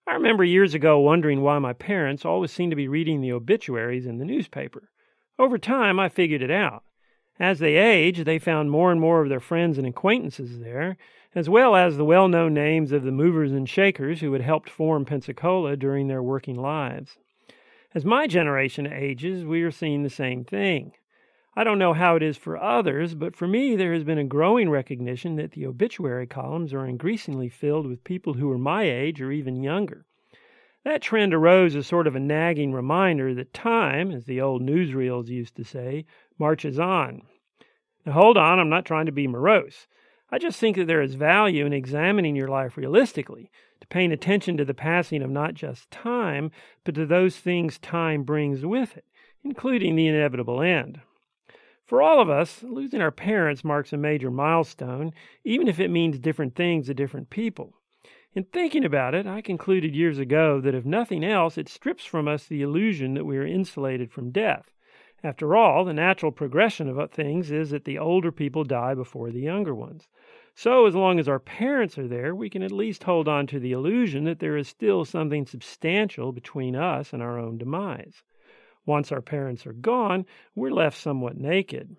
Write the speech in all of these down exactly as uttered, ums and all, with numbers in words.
I remember years ago wondering why my parents always seemed to be reading the obituaries in the newspaper. Over time, I figured it out. As they aged, they found more and more of their friends and acquaintances there, as well as the well-known names of the movers and shakers who had helped form Pensacola during their working lives. As my generation ages, we are seeing the same thing. I don't know how it is for others, but for me there has been a growing recognition that the obituary columns are increasingly filled with people who are my age or even younger. That trend arose as sort of a nagging reminder that time, as the old newsreels used to say, marches on. Now hold on, I'm not trying to be morose. I just think that there is value in examining your life realistically, to paying attention to the passing of not just time, but to those things time brings with it, including the inevitable end. For all of us, losing our parents marks a major milestone, even if it means different things to different people. In thinking about it, I concluded years ago that if nothing else, it strips from us the illusion that we are insulated from death. After all, the natural progression of things is that the older people die before the younger ones. So as long as our parents are there, we can at least hold on to the illusion that there is still something substantial between us and our own demise. Once our parents are gone, we're left somewhat naked.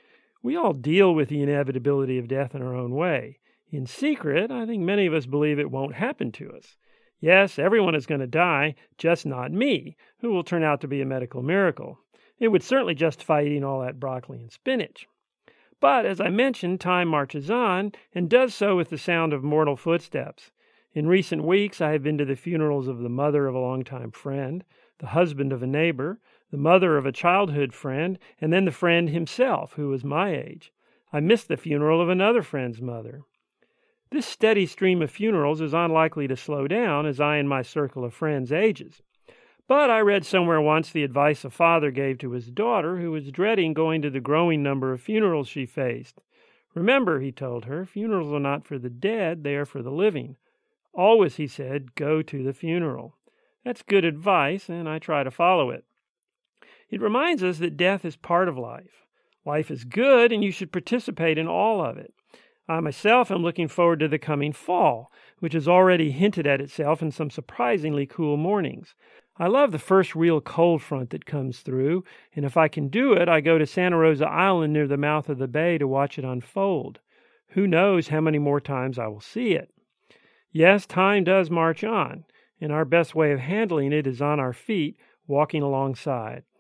We all deal with the inevitability of death in our own way. In secret, I think many of us believe it won't happen to us. Yes, everyone is going to die, just not me, who will turn out to be a medical miracle. It would certainly justify eating all that broccoli and spinach. But, as I mentioned, time marches on, and does so with the sound of mortal footsteps. In recent weeks, I have been to the funerals of the mother of a longtime friend, the husband of a neighbor, the mother of a childhood friend, and then the friend himself, who was my age. I missed the funeral of another friend's mother. This steady stream of funerals is unlikely to slow down as I and my circle of friends ages. But I read somewhere once the advice a father gave to his daughter who was dreading going to the growing number of funerals she faced. Remember, he told her, funerals are not for the dead, they are for the living. Always, he said, go to the funeral. That's good advice, and I try to follow it. It reminds us that death is part of life. Life is good, and you should participate in all of it. I myself am looking forward to the coming fall, which has already hinted at itself in some surprisingly cool mornings. I love the first real cold front that comes through, and if I can do it, I go to Santa Rosa Island near the mouth of the bay to watch it unfold. Who knows how many more times I will see it. Yes, time does march on, and our best way of handling it is on our feet, walking alongside.